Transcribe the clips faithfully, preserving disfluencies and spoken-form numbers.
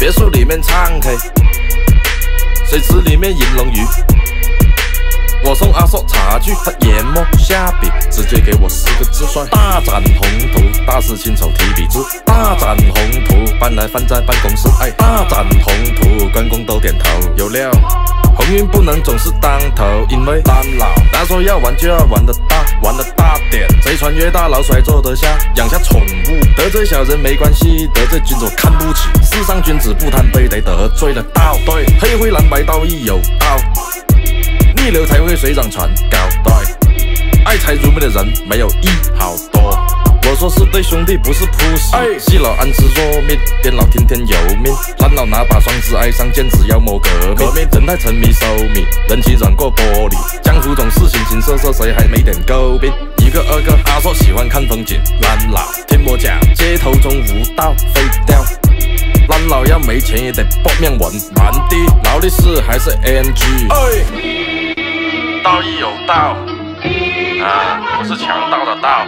别墅里面唱 K， 水池里面银龙鱼。我送阿硕茶具，他研磨下笔，直接给我四个字帅：大展宏图。大师亲手提笔字，大展宏图，搬来放在办公室。哎，大展宏图，员工都点头。有料，鸿运不能总是当头，因为当老。他说要玩就要玩得大，玩得大点。贼船越大，老甩坐得下，养下宠物。得罪小人没关系，得罪君主看不起。世上君子不贪杯，得得罪了道。对，黑灰蓝白道义有道。逆流才会水涨船高，对，爱财如命的人没有一好多。我说是对兄弟，不是扑死。细老安之若命，颠老听天由命。蓝老拿把双子爱上剑，只要谋革命。人太沉迷收米，人情软过玻璃。江湖总是形形色色，谁还没点诟病？一个二个阿硕喜欢看风景，蓝老听我讲，街头中无道废掉。蓝老要没钱也得搏命玩，蛮的劳力士还是 A M G。道义有道啊，不是强盗的盗。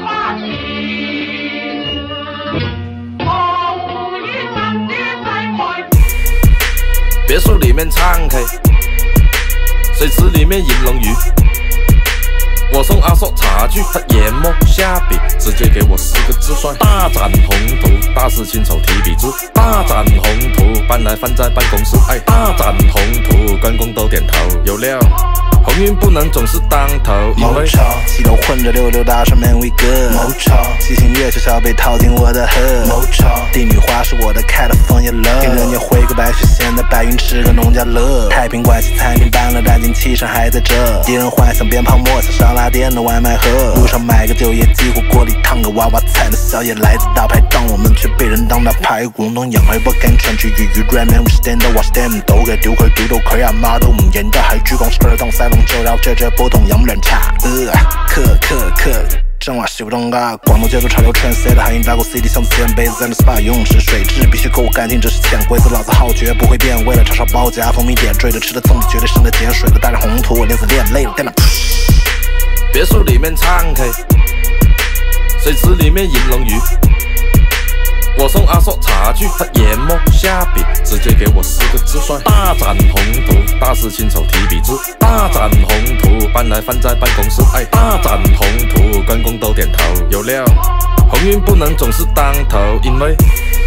别墅里面唱 K， 水池里面银龙鱼。我送阿硕茶具，他研磨下笔，直接给我四个字帅：大展宏图。大师亲手提笔字，大展宏图，搬来放在办公室。哎，大展宏图，员工都点头。有料。鸿运不能总是当头，因为西头混着溜溜大上面威哥。七星月小小被套进我的河。帝女花是我的开的枫叶乐，听人家回个白雪仙的白云吃个农家乐。太平关系餐厅搬了大金气上还在这，敌人幻想鞭炮莫想烧腊店的外卖盒。路上买个酒也几乎锅里烫个娃娃菜的宵夜来自大排档，我们却被人当大排骨弄养黑不敢穿去鱼鱼软面 we stand up watch them 都给丢块丢豆壳啊妈都唔认得还鞠躬是动塞动就绕这这不同养冷茶呃克克克正话洗不动啊，广东节奏潮流全塞的海印打过 C D 箱子前杯子在那 S P A 用是水质必须够干净，这是潜规则，老子好绝不会变，为了叉烧包夹蜂蜜点缀的吃的粽子绝对胜得碱水的大展宏图，我连死练累了在那别墅里面唱 K， 水池里面银龙鱼。我送阿硕茶具，他研磨下笔，直接给我四个字帅：大展宏图。大师亲手提笔字，大展宏图，搬来放在办公室。哎，大展宏图，员工都点头。有料，鸿运不能总是当头，因为